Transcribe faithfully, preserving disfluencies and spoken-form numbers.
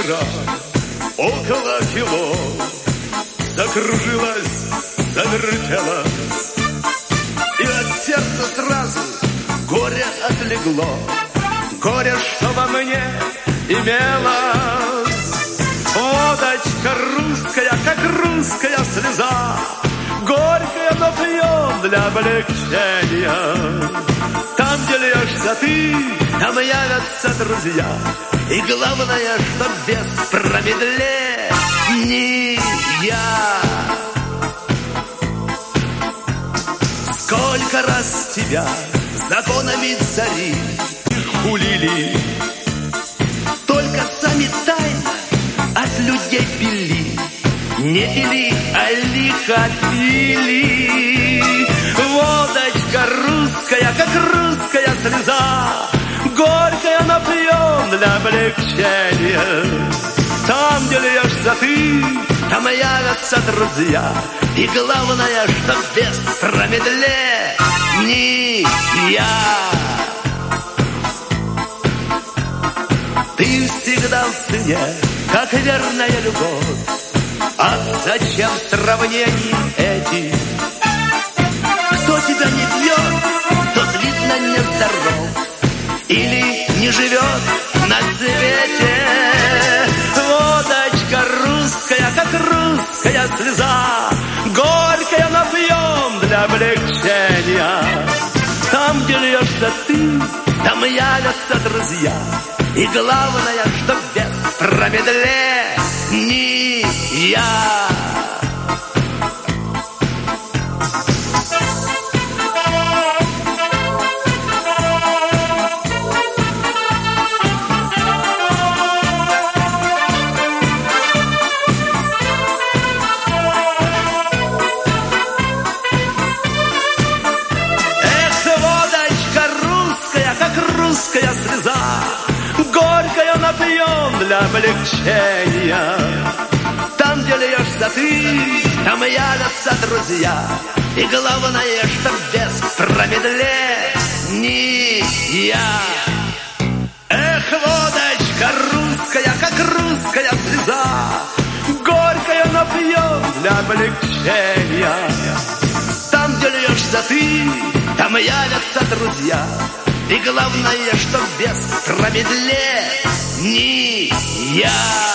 вчера около кило. Закружилась, завертелась, и от сердца сразу горе отлегло. Горе, что во мне имелось. Водочка русская, как русская слеза, горькая, но пьем для облегчения. Там, где льешься ты, там явятся друзья. И главное, что без промедления. Сколько раз тебя законами цари хулили, только сами тайно от людей пили. Не пили, а лихо пили. Водочка русская, как русская слеза, горькая, но пьем для облегчения. Там, где льешься ты, там явятся друзья. И главное, что без промедления. Ты всегда в цене, как верная любовь. А зачем сравнений эти? Кто тебя не пьет, тот, видно, нездоров или не живет на свете. Водочка русская, как русская слеза, горькая, но пьем для облегчения. Там, где льешься ты, там явятся друзья. И главное, что без промедления. Русская слеза, горькая, напьем для облегчения. Там, где льешься ты, там явятся друзья. И главное, что без промедления. Эх, водочка русская, как русская слеза, горькая, напьем для облегчения. Там, где льешься ты, там явятся друзья. И главное, что без промедления.